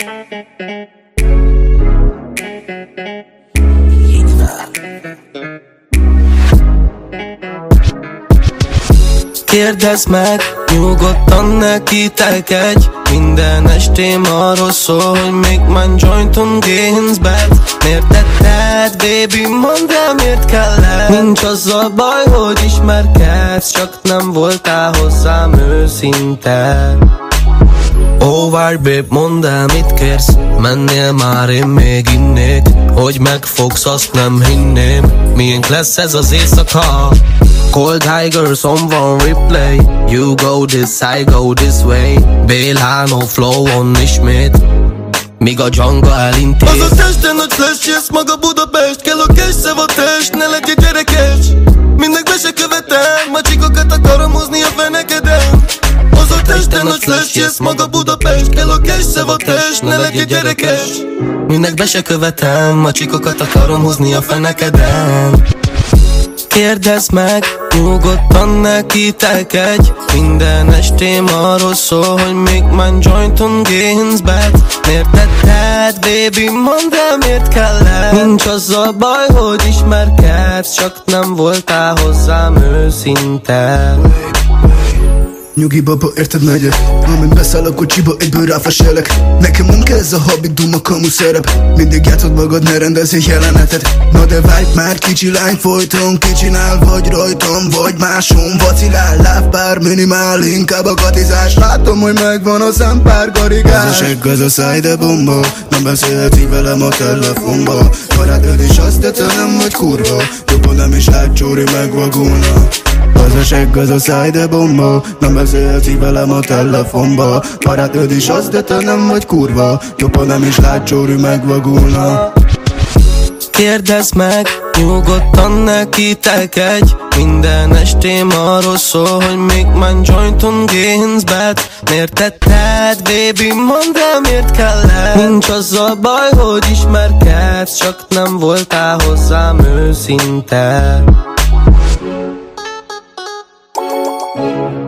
Kérdezd meg, nyugodtan ne kitelkedj. Minden estém arról szól, hogy még már jointon génz bed. Miért tetted, baby, mondd el, miért kellett? Nincs az a baj, hogy ismerkedsz, csak nem voltál hozzám őszinte. Oh, várj, babe, mondd el, mit kérsz? Mennél már, én még innék. Hogy megfogsz, azt nem hinném. Miénk lesz ez az éjszaka? Cold Tigers on one replay. You go this, I go this way. Bélhánó flow-on ismét, míg a dzsanga elintéz. Az a testen, hogy flash, yes, maga Budapest. Kell a cash, szev a test, ne legyél gyerekes. Mindnek be se követem, macsikokat akarom húzni a fenekeden. Az a testen, hogy flash, yes, maga Budapest. Kell a cash, szev a test, ne legyél gyerekes. Mindnek be se követem, macsikokat akarom húzni a fenekeden. Kérdezd meg, nyugodtan ne kitelkedj. Minden estém arról szól, hogy még már jointon génz bed. Miért tetted, baby, mondd el, miért kellett? Nincs az a baj, hogy ismerkedsz, csak nem voltál hozzám őszinte. Nyugi baba, érted megyek? Amint beszáll a kocsiba, egyből ráfeselek. Nekem munka ez a hobbi, duma kamu szerep. Mindig játszod magad, ne rendezz egy jelenetet. Na de vágy már, kicsi lány, folyton kicsinál, vagy rajtam, vagy máson vacilál. Lábpár minimál, inkább a katizás. Látom, hogy megvan a szempár garigás. Ez a segg, az a száj, de bomba. Nem beszélhetsz így velem a telefonba. Barátod is azt tettem, nem vagy kurva. Jobban nem is átcsóri, megvagulna. Az a segg, az a száj, de bomba. Nem beszélhetsz így velem a telefonba. Barátod is azt, de te nem vagy kurva. Jobban nem is lát, csóri, megvagulna. Kérdezd meg, nyugodtan ne kitelkedj. Minden estém arról szól, hogy még már jointon génz bed. Miért tetted, baby, mondd el, miért kellett? Nincs az a baj, hogy ismerkedsz, csak nem voltál hozzám őszinte.